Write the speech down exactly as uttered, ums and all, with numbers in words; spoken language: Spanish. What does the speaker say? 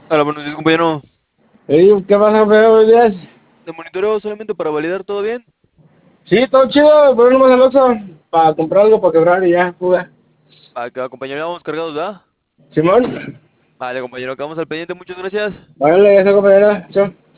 Hola, buenos días, compañero. Ey, ¿qué pasa, feo? Buenos días. De monitoreo solamente para validar todo bien. Sí, todo chido, voy nomás al Oxxo para comprar algo para quebrar y ya, fuga. Acá, compañero, ya vamos cargados, ¿verdad? Simón, Vale, compañero, acá vamos al pendiente, muchas gracias. vale, ya está, compañera. Chao.